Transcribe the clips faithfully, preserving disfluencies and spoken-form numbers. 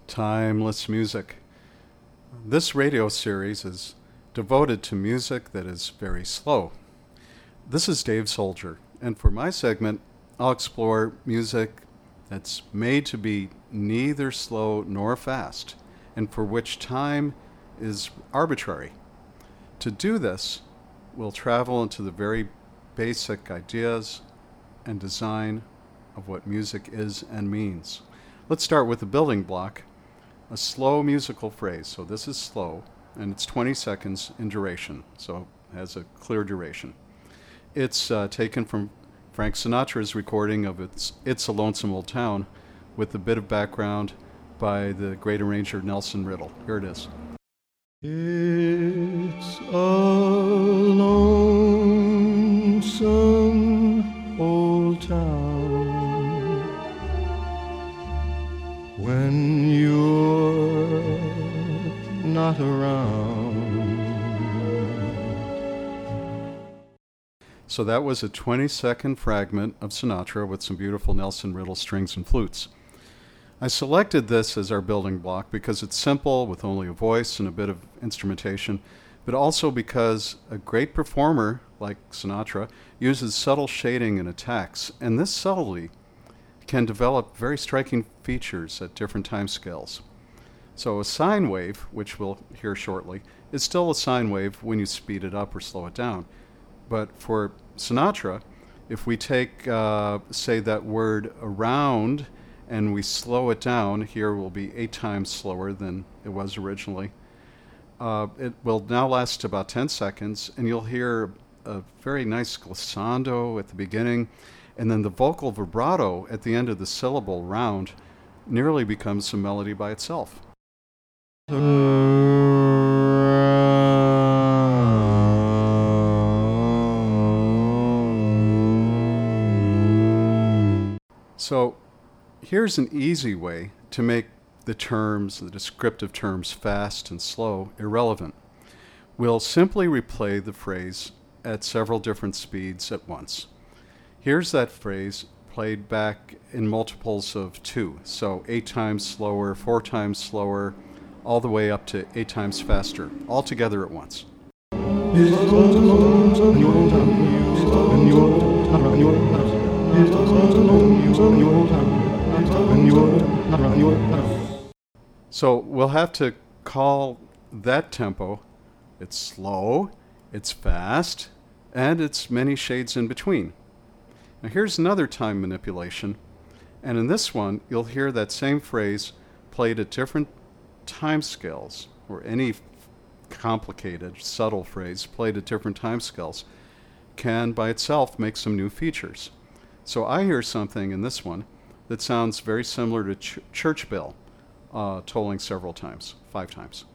Timeless music. This radio series is devoted to music that is very slow. This is Dave Soldier, and for my segment, I'll explore music that's made to be neither slow nor fast, and for which time is arbitrary. To do this, we'll travel into the very basic ideas and design of what music is and means. Let's start with the building block, a slow musical phrase. So this is slow, and it's twenty seconds in duration, so it has a clear duration. It's uh, taken from Frank Sinatra's recording of It's, It's a Lonesome Old Town with a bit of background by the great arranger Nelson Riddle. Here it is. It's a lonesome old town when you're not around. So that was a twenty second fragment of Sinatra with some beautiful Nelson Riddle strings and flutes. I selected this as our building block because it's simple with only a voice and a bit of instrumentation, but also because a great performer like Sinatra uses subtle shading and attacks, and this subtlety can develop very striking features at different time scales. So a sine wave, which we'll hear shortly, is still a sine wave when you speed it up or slow it down. But for Sinatra, if we take, uh, say, that word around and we slow it down, here will be eight times slower than it was originally. Uh, it will now last about ten seconds, and you'll hear a very nice glissando at the beginning, and then the vocal vibrato at the end of the syllable round nearly becomes a melody by itself. So here's an easy way to make the terms, the descriptive terms fast and slow, irrelevant. We'll simply replay the phrase at several different speeds at once. Here's that phrase played back in multiples of two, so eight times slower, four times slower, all the way up to eight times faster, all together at once. So we'll have to call that tempo, it's slow, it's fast, and it's many shades in between. Now here's another time manipulation, and in this one you'll hear that same phrase played at different time scales, or any complicated, subtle phrase played at different time scales can by itself make some new features. So I hear something in this one that sounds very similar to ch- church bell, uh, tolling several times, five times.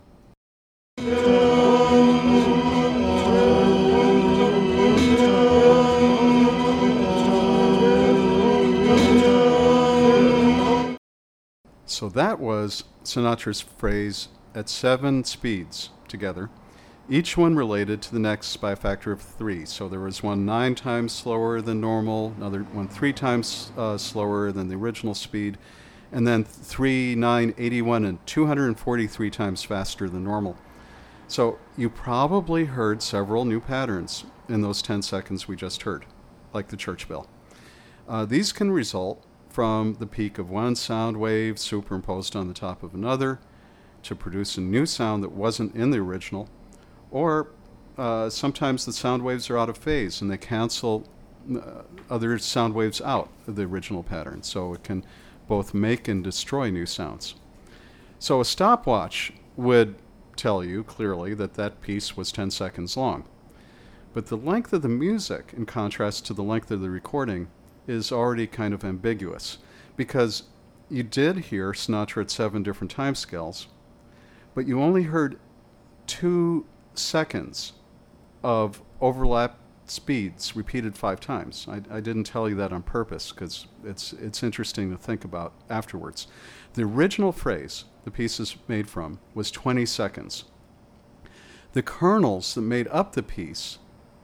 So that was Sinatra's phrase at seven speeds together, each one related to the next by a factor of three. So there was one nine times slower than normal, another one three times uh, slower than the original speed, and then three, nine, eighty-one, and two hundred forty-three times faster than normal. So you probably heard several new patterns in those ten seconds we just heard, like the church bell. Uh, these can result from the peak of one sound wave superimposed on the top of another to produce a new sound that wasn't in the original, or uh, sometimes the sound waves are out of phase and they cancel uh, other sound waves out of the original pattern, so it can both make and destroy new sounds. So a stopwatch would tell you clearly that that piece was ten seconds long, but the length of the music, in contrast to the length of the recording, is already kind of ambiguous, because you did hear Sinatra at seven different time scales, but you only heard two seconds of overlap speeds repeated five times. I, I didn't tell you that on purpose because it's it's interesting to think about afterwards. The original phrase the piece is made from was twenty seconds. The kernels that made up the piece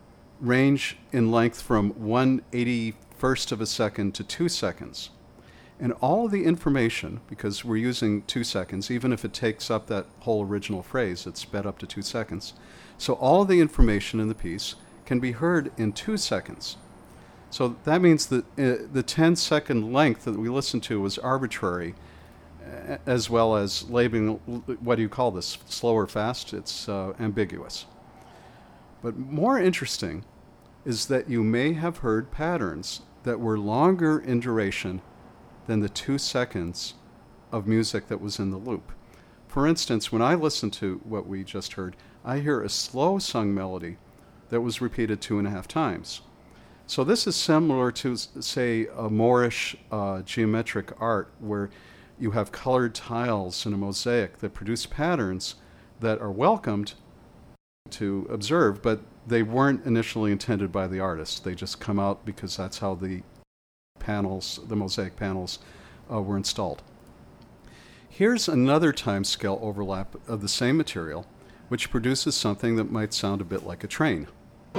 range in length from one eighty-first of a second to two seconds. And all the information, because we're using two seconds, even if it takes up that whole original phrase, it's sped up to two seconds. So all the information in the piece can be heard in two seconds. So that means that uh, the ten second length that we listened to was arbitrary, uh, as well as labeling, what do you call this, slow or fast? It's uh, ambiguous. But more interesting is that you may have heard patterns that were longer in duration than the two seconds of music that was in the loop. For instance, when I listen to what we just heard, I hear a slow sung melody that was repeated two and a half times. So this is similar to, say, a Moorish uh, geometric art where you have colored tiles in a mosaic that produce patterns that are welcomed to observe, but they weren't initially intended by the artist. They just come out because that's how the panels, the mosaic panels, uh, were installed. Here's another time scale overlap of the same material, which produces something that might sound a bit like a train.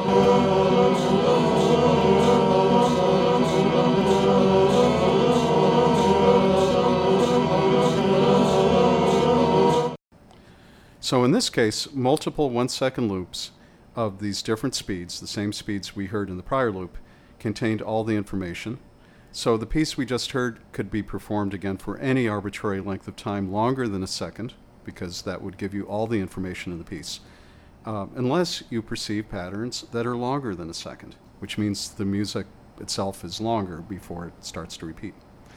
So in this case, multiple one-second loops of these different speeds, the same speeds we heard in the prior loop, contained all the information. So the piece we just heard could be performed again for any arbitrary length of time longer than a second, because that would give you all the information in the piece, uh, unless you perceive patterns that are longer than a second, which means the music itself is longer before it starts to repeat.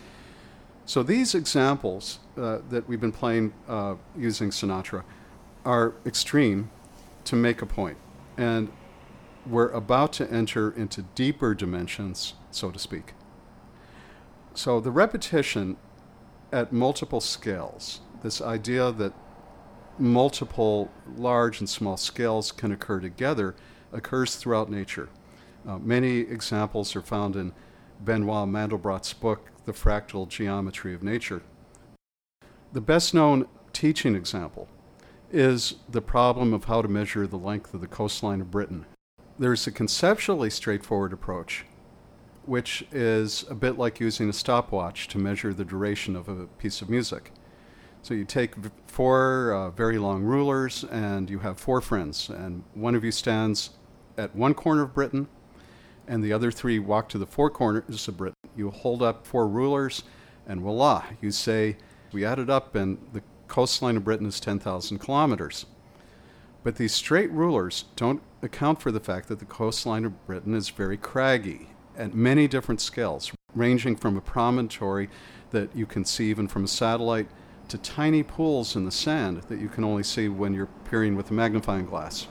So these examples uh, that we've been playing uh, using Sinatra are extreme to make a point, and we're about to enter into deeper dimensions, so to speak. So the repetition at multiple scales, this idea that multiple large and small scales can occur together, occurs throughout nature. Uh, many examples are found in Benoit Mandelbrot's book, The Fractal Geometry of Nature. The best known teaching example is the problem of how to measure the length of the coastline of Britain. There's a conceptually straightforward approach, which is a bit like using a stopwatch to measure the duration of a piece of music. So you take v- four uh, very long rulers, and you have four friends, and one of you stands at one corner of Britain, and the other three walk to the four corners of Britain. You hold up four rulers, and voila, you say, we added up, and the coastline of Britain is ten thousand kilometers. But these straight rulers don't account for the fact that the coastline of Britain is very craggy at many different scales, ranging from a promontory that you can see even from a satellite to tiny pools in the sand that you can only see when you're peering with a magnifying glass.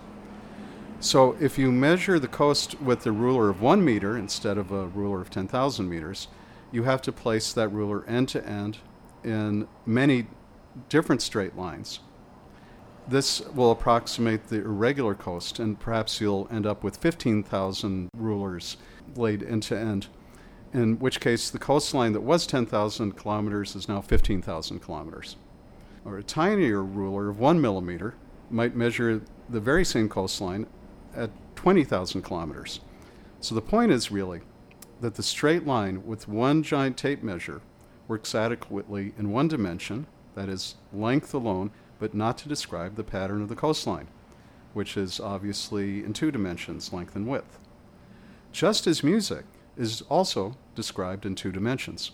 So if you measure the coast with a ruler of one meter instead of a ruler of ten thousand meters, you have to place that ruler end to end in many different straight lines. This will approximate the irregular coast, and perhaps you'll end up with fifteen thousand rulers laid end to end, in which case the coastline that was ten thousand kilometers is now fifteen thousand kilometers. Or a tinier ruler of one millimeter might measure the very same coastline at twenty thousand kilometers. So the point is really that the straight line with one giant tape measure works adequately in one dimension, that is length alone, but not to describe the pattern of the coastline, which is obviously in two dimensions, length and width. Just as music is also described in two dimensions.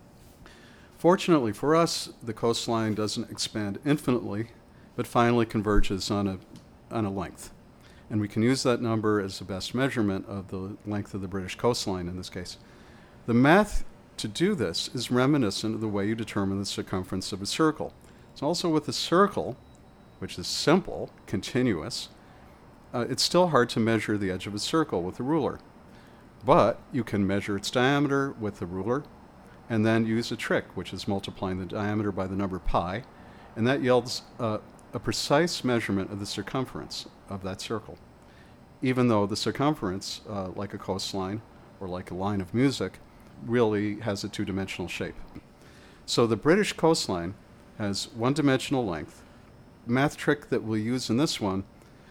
Fortunately for us, the coastline doesn't expand infinitely, but finally converges on a, on a length. And we can use that number as the best measurement of the length of the British coastline in this case. The math to do this is reminiscent of the way you determine the circumference of a circle. It's also with a circle, which is simple, continuous, uh, it's still hard to measure the edge of a circle with a ruler. But you can measure its diameter with the ruler and then use a trick, which is multiplying the diameter by the number pi, and that yields uh, a precise measurement of the circumference of that circle. Even though the circumference, uh, like a coastline or like a line of music, really has a two-dimensional shape. So the British coastline has one-dimensional length. The math trick that we'll use in this one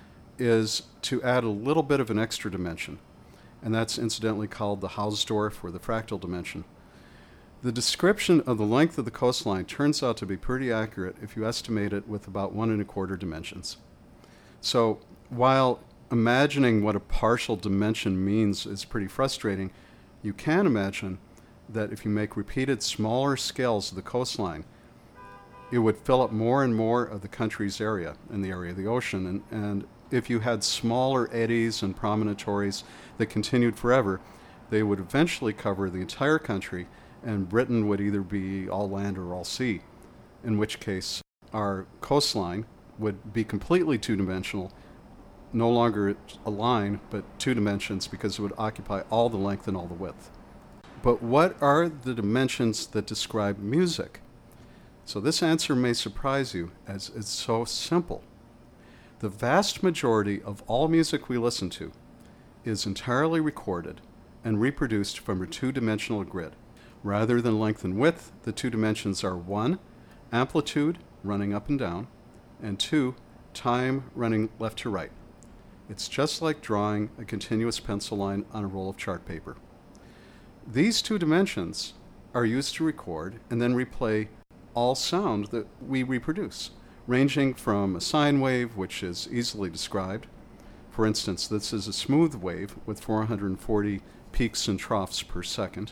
is to add a little bit of an extra dimension, and that's incidentally called the Hausdorff or the fractal dimension. The description of the length of the coastline turns out to be pretty accurate if you estimate it with about one and a quarter dimensions. So while imagining what a partial dimension means is pretty frustrating, you can imagine that if you make repeated smaller scales of the coastline, it would fill up more and more of the country's area and the area of the ocean. And, and if you had smaller eddies and promontories that continued forever, they would eventually cover the entire country, and Britain would either be all land or all sea, in which case our coastline would be completely two-dimensional, no longer a line, but two dimensions, because it would occupy all the length and all the width. But what are the dimensions that describe music? So this answer may surprise you, as it's so simple. The vast majority of all music we listen to is entirely recorded and reproduced from a two-dimensional grid. Rather than length and width, the two dimensions are one, amplitude running up and down, and two, time running left to right. It's just like drawing a continuous pencil line on a roll of chart paper. These two dimensions are used to record and then replay all sound that we reproduce, ranging from a sine wave, which is easily described. For instance, this is a smooth wave with four hundred forty peaks and troughs per second.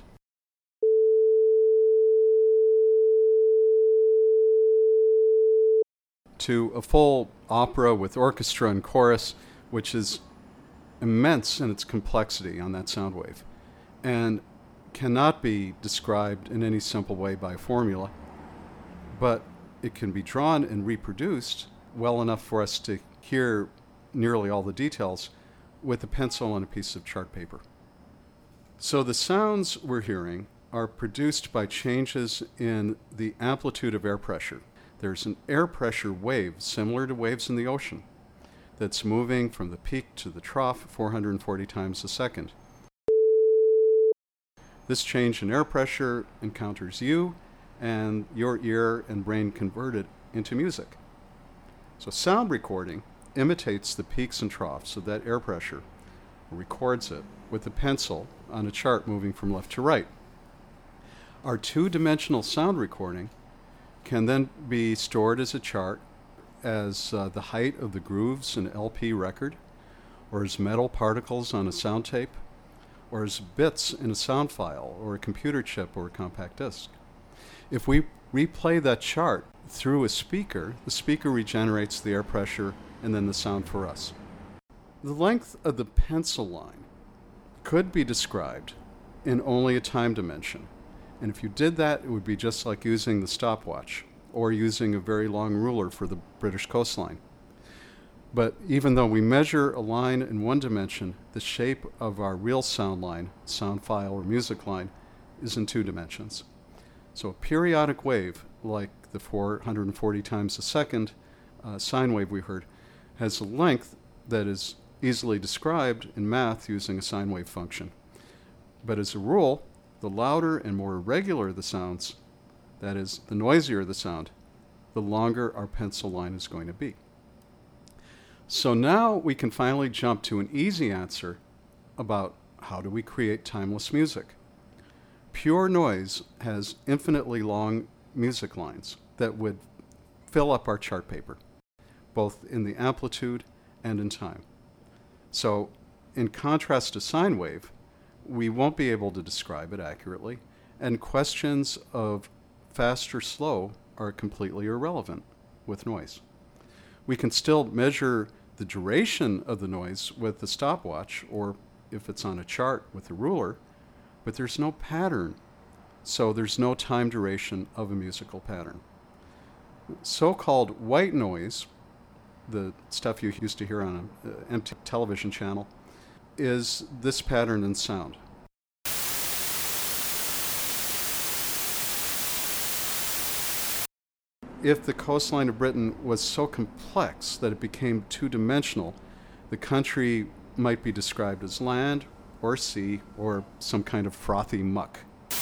To a full opera with orchestra and chorus, which is immense in its complexity on that sound wave, and cannot be described in any simple way by a formula, but it can be drawn and reproduced well enough for us to hear nearly all the details with a pencil and a piece of chart paper. So the sounds we're hearing are produced by changes in the amplitude of air pressure. There's an air pressure wave, similar to waves in the ocean, that's moving from the peak to the trough four hundred forty times a second. This change in air pressure encounters you, and your ear and brain convert it into music. So sound recording imitates the peaks and troughs of that air pressure, records it with a pencil on a chart moving from left to right. Our two-dimensional sound recording can then be stored as a chart as uh, the height of the grooves in an L P record, or as metal particles on a sound tape, or as bits in a sound file, or a computer chip, or a compact disc. If we replay that chart through a speaker, the speaker regenerates the air pressure and then the sound for us. The length of the pencil line could be described in only a time dimension. And if you did that, it would be just like using the stopwatch or using a very long ruler for the British coastline. But even though we measure a line in one dimension, the shape of our real sound line, sound file or music line, is in two dimensions. So a periodic wave, like the four hundred forty times a second uh, sine wave we heard, has a length that is easily described in math using a sine wave function. But as a rule, the louder and more irregular the sounds, that is, the noisier the sound, the longer our pencil line is going to be. So now we can finally jump to an easy answer about how do we create timeless music. Pure noise has infinitely long music lines that would fill up our chart paper, both in the amplitude and in time. So in contrast to sine wave, we won't be able to describe it accurately, and questions of fast or slow are completely irrelevant with noise. We can still measure the duration of the noise with the stopwatch, or if it's on a chart with a ruler, but there's no pattern, so there's no time duration of a musical pattern. So-called white noise, the stuff you used to hear on an empty television channel, is this pattern in sound. If the coastline of Britain was so complex that it became two-dimensional, the country might be described as land or sea or some kind of frothy muck.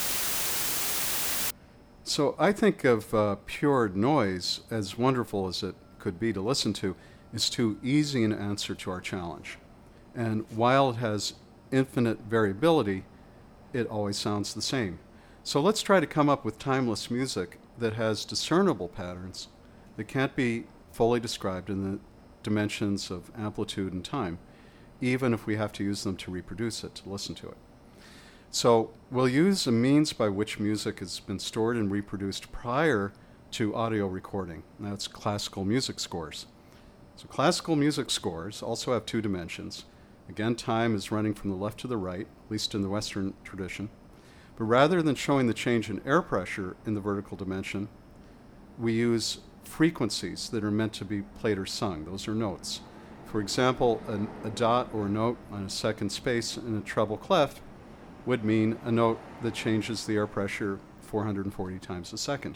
So I think of uh, pure noise, as wonderful as it could be to listen to, is too easy an answer to our challenge. And while it has infinite variability, it always sounds the same. So let's try to come up with timeless music that has discernible patterns that can't be fully described in the dimensions of amplitude and time, even if we have to use them to reproduce it, to listen to it. So we'll use a means by which music has been stored and reproduced prior to audio recording. That's classical music scores. So classical music scores also have two dimensions. Again, time is running from the left to the right, at least in the Western tradition. But rather than showing the change in air pressure in the vertical dimension, we use frequencies that are meant to be played or sung. Those are notes. For example, an, a dot or a note on a second space in a treble clef would mean a note that changes the air pressure four hundred forty times a second.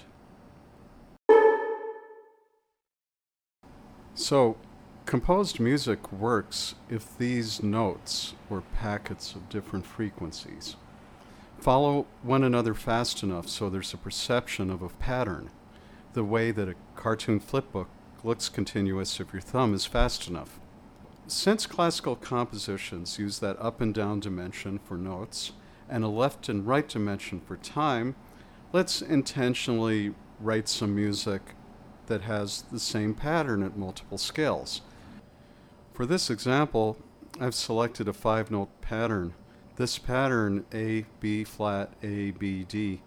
So, composed music works if these notes, or packets of different frequencies, follow one another fast enough so there's a perception of a pattern, the way that a cartoon flipbook looks continuous if your thumb is fast enough. Since classical compositions use that up and down dimension for notes and a left and right dimension for time, let's intentionally write some music that has the same pattern at multiple scales. For this example, I've selected a five-note pattern. This pattern, A, B flat, A, B, D,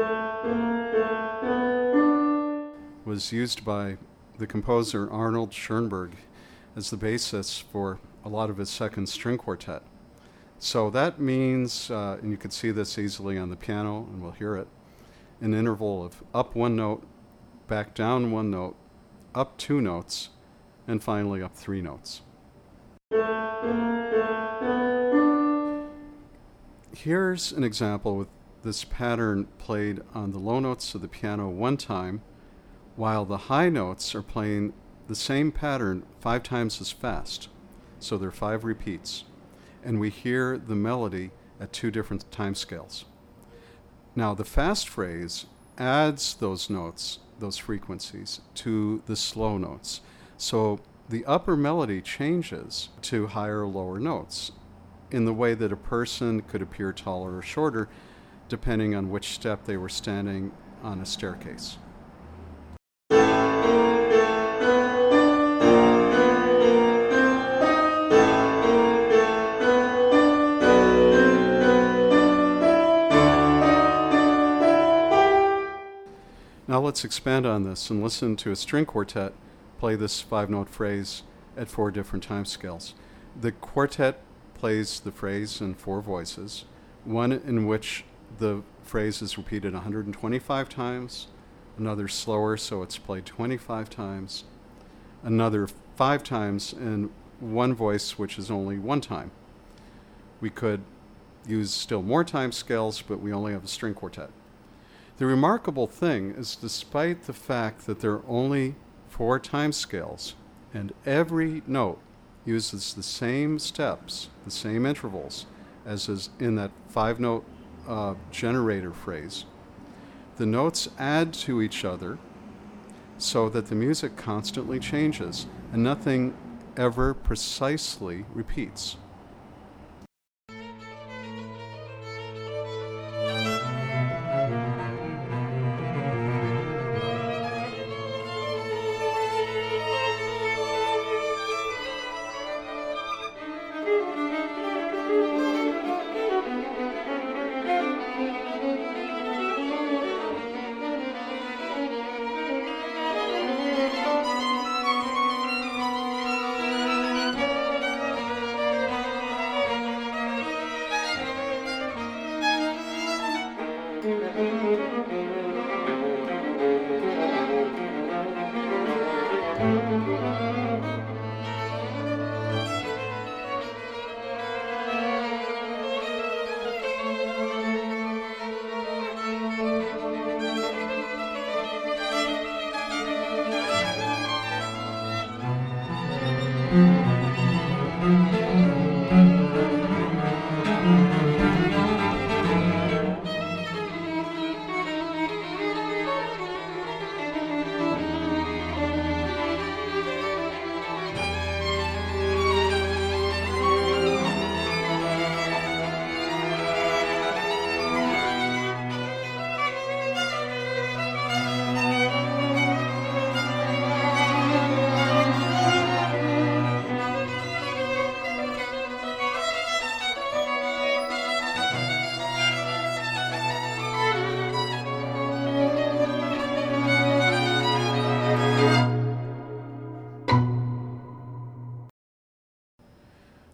was used by the composer Arnold Schoenberg as the basis for a lot of his second string quartet. So that means, uh, and you can see this easily on the piano, and we'll hear it, an interval of up one note, back down one note, up two notes, and finally up three notes. Here's an example with this pattern played on the low notes of the piano one time, while the high notes are playing the same pattern five times as fast. So there are five repeats. And we hear the melody at two different time scales. Now, the fast phrase adds those notes, those frequencies, to the slow notes. So the upper melody changes to higher or lower notes in the way that a person could appear taller or shorter depending on which step they were standing on a staircase. Now let's expand on this and listen to a string quartet play this five-note phrase at four different time scales. The quartet plays the phrase in four voices, one in which the phrase is repeated one hundred twenty-five times, another slower so it's played twenty-five times, another five times, and one voice which is only one time. We could use still more time scales, but we only have a string quartet. The remarkable thing is, despite the fact that there are only four time scales and every note uses the same steps, the same intervals as is in that five-note uh, generator phrase, the notes add to each other so that the music constantly changes and nothing ever precisely repeats.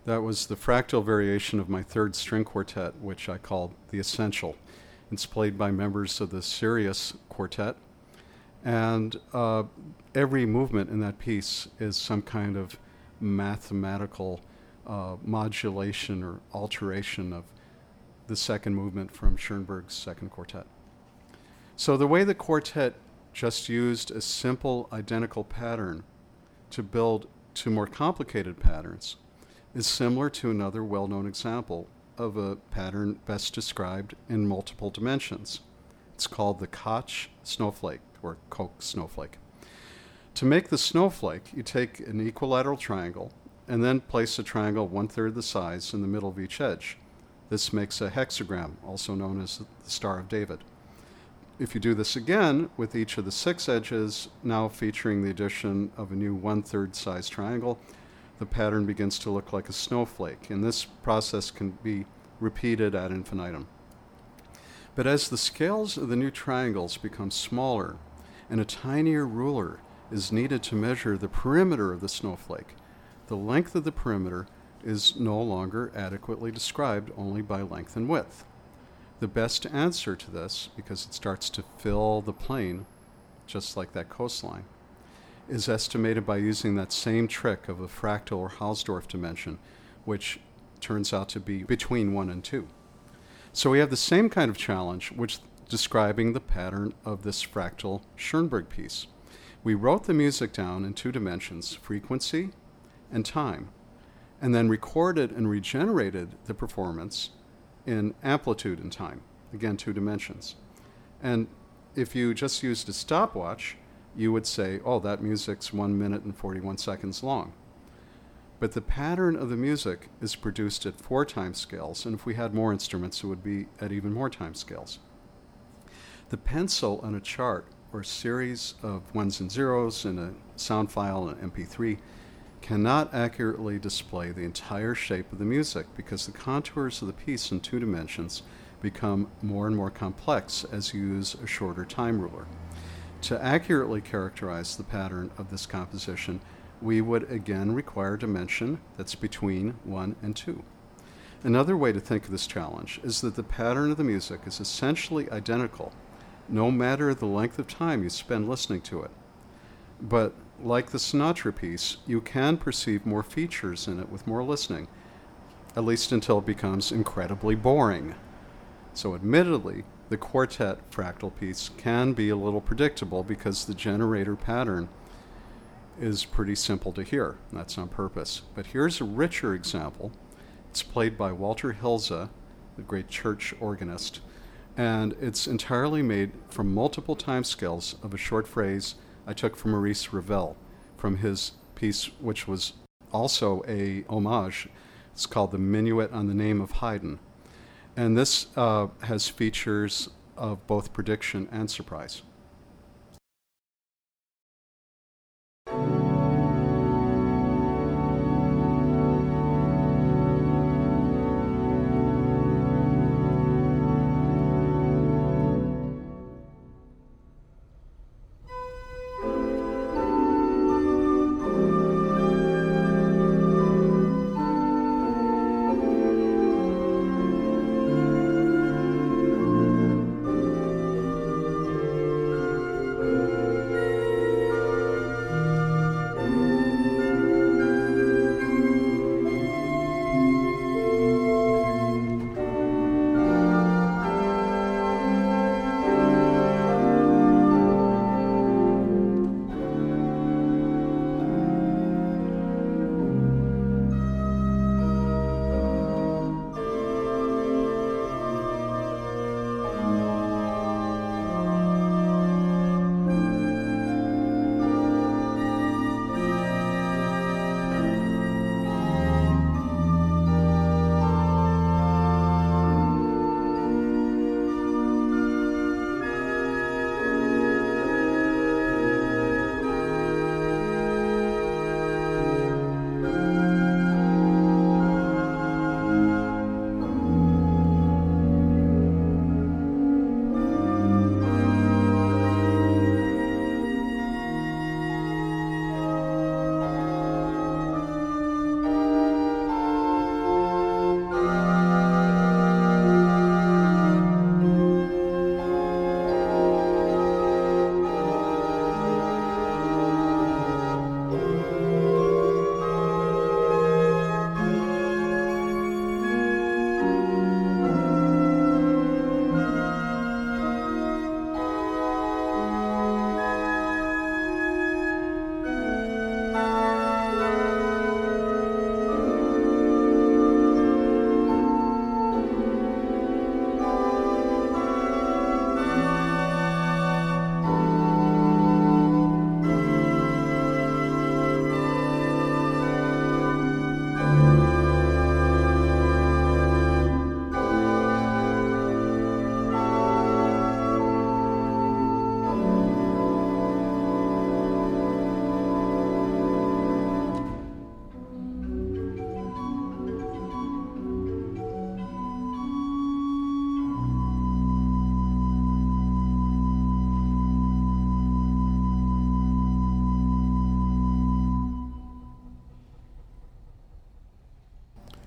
That was the fractal variation of my third string quartet, which I called the Essential. It's played by members of the Sirius Quartet, and uh, every movement in that piece is some kind of mathematical uh, modulation or alteration of the second movement from Schoenberg's second quartet. So the way the quartet just used a simple identical pattern to build two more complicated patterns is similar to another well-known example of a pattern best described in multiple dimensions. It's called the Koch snowflake, or Koch snowflake. To make the snowflake, you take an equilateral triangle and then place a triangle one-third the size in the middle of each edge. This makes a hexagram, also known as the Star of David. If you do this again with each of the six edges, now featuring the addition of a new one-third size triangle, the pattern begins to look like a snowflake, and this process can be repeated ad infinitum. But as the scales of the new triangles become smaller and a tinier ruler is needed to measure the perimeter of the snowflake, the length of the perimeter is no longer adequately described only by length and width. The best answer to this, because it starts to fill the plane, just like that coastline, is estimated by using that same trick of a fractal or Hausdorff dimension, which turns out to be between one and two. So we have the same kind of challenge, which describing the pattern of this fractal Schoenberg piece. We wrote the music down in two dimensions, frequency and time, and then recorded and regenerated the performance in amplitude and time, again, two dimensions. And if you just used a stopwatch, you would say, oh, that music's one minute and forty-one seconds long. But the pattern of the music is produced at four time scales, and if we had more instruments, it would be at even more time scales. The pencil on a chart, or series of ones and zeros in a sound file in M P three, cannot accurately display the entire shape of the music because the contours of the piece in two dimensions become more and more complex as you use a shorter time ruler. To accurately characterize the pattern of this composition, we would again require a dimension that's between one and two. Another way to think of this challenge is that the pattern of the music is essentially identical, no matter the length of time you spend listening to it. But like the Sinatra piece, you can perceive more features in it with more listening, at least until it becomes incredibly boring. So admittedly, the quartet fractal piece can be a little predictable because the generator pattern is pretty simple to hear. That's on purpose. But here's a richer example. It's played by Walter Hilze, the great church organist, and it's entirely made from multiple time scales of a short phrase I took from Maurice Ravel, from his piece, which was also a homage. It's called The Minuet on the Name of Haydn. And this uh, has features of both prediction and surprise.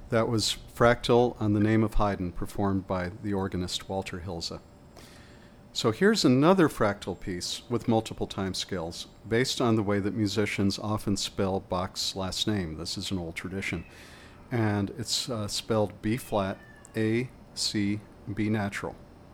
That was Fractal on the Name of Haydn, performed by the organist Walter Hilse. So here's another fractal piece with multiple time scales, based on the way that musicians often spell Bach's last name. This is an old tradition. And it's uh, spelled B flat, A, C, B natural.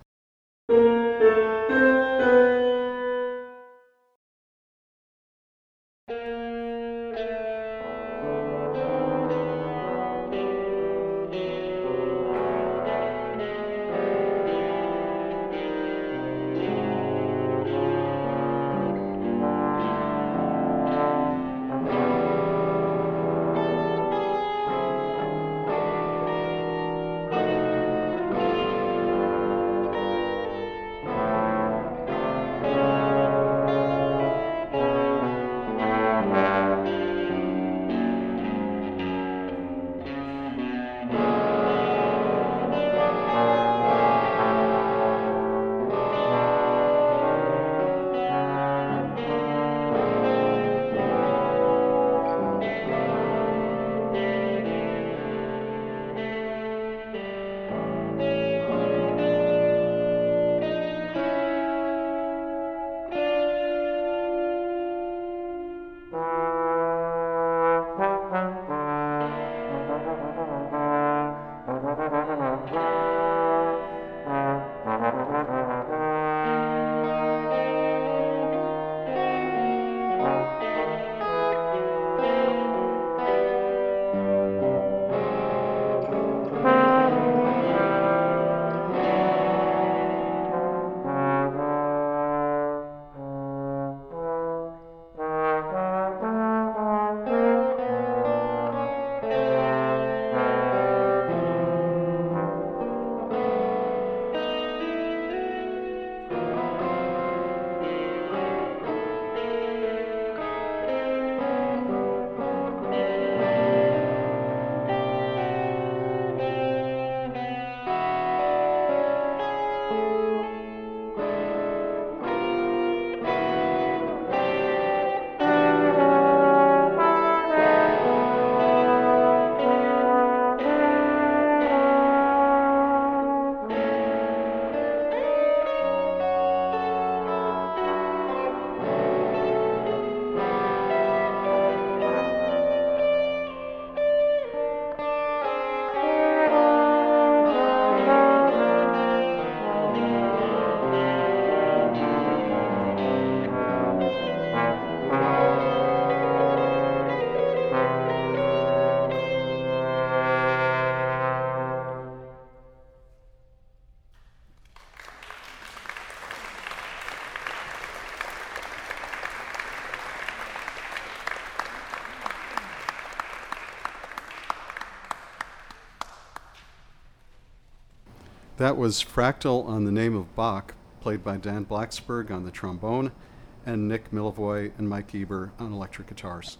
That was Fractal on the Name of Bach, played by Dan Blacksburg on the trombone, and Nick Milivoy and Mike Eber on electric guitars.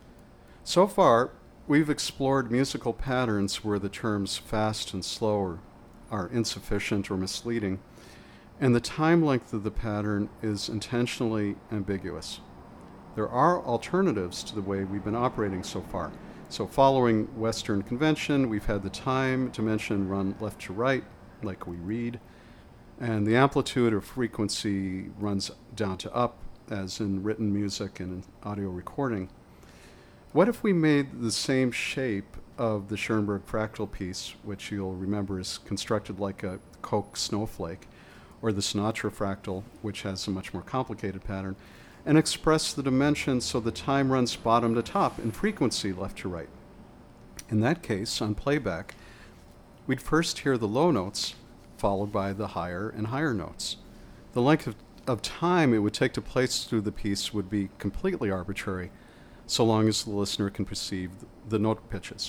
So far, we've explored musical patterns where the terms fast and slow are insufficient or misleading, and the time length of the pattern is intentionally ambiguous. There are alternatives to the way we've been operating so far. So following Western convention, we've had the time dimension run left to right, like we read, and the amplitude or frequency runs down to up, as in written music and in audio recording. What if we made the same shape of the Schoenberg fractal piece, which you'll remember is constructed like a Koch snowflake, or the Sinatra fractal, which has a much more complicated pattern, and express the dimensions so the time runs bottom to top in frequency left to right? In that case, on playback, we'd first hear the low notes, followed by the higher and higher notes. The length of, of time it would take to place through the piece would be completely arbitrary, so long as the listener can perceive the note pitches.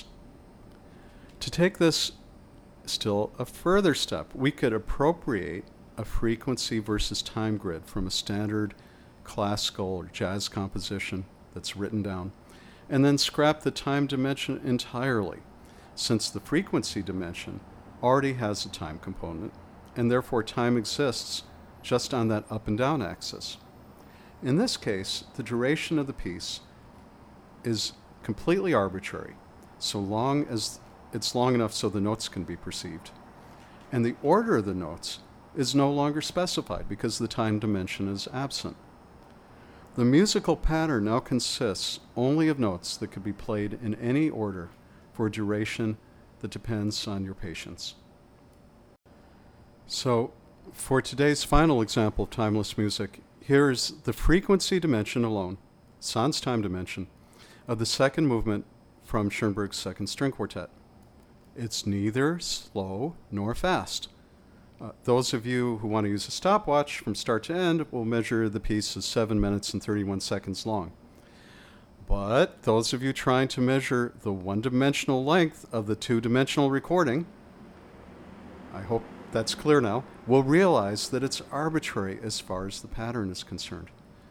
To take this still a further step, we could appropriate a frequency versus time grid from a standard classical or jazz composition that's written down, and then scrap the time dimension entirely, since the frequency dimension already has a time component, and therefore time exists just on that up and down axis. In this case, the duration of the piece is completely arbitrary, so long as it's long enough so the notes can be perceived. And the order of the notes is no longer specified because the time dimension is absent. The musical pattern now consists only of notes that could be played in any order for a duration that depends on your patience. So, for today's final example of timeless music, here's the frequency dimension alone, sans time dimension, of the second movement from Schoenberg's Second String Quartet. It's neither slow nor fast. Uh, those of you who want to use a stopwatch from start to end will measure the piece as seven minutes and thirty-one seconds long. But those of you trying to measure the one-dimensional length of the two-dimensional recording, I hope that's clear now, will realize that it's arbitrary as far as the pattern is concerned.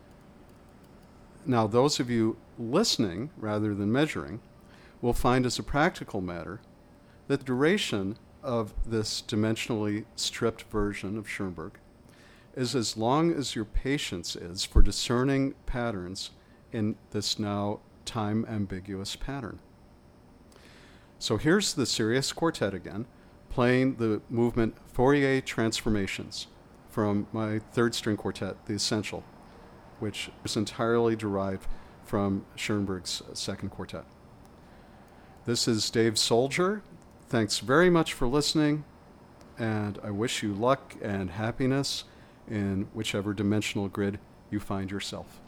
Now, those of you listening rather than measuring will find as a practical matter that the duration of this dimensionally stripped version of Schoenberg is as long as your patience is for discerning patterns in this now time-ambiguous pattern. So here's the Sirius Quartet again, playing the movement Fourier Transformations from my third string quartet, the Essential, which is entirely derived from Schoenberg's second quartet. This is Dave Soldier. Thanks very much for listening, and I wish you luck and happiness in whichever dimensional grid you find yourself.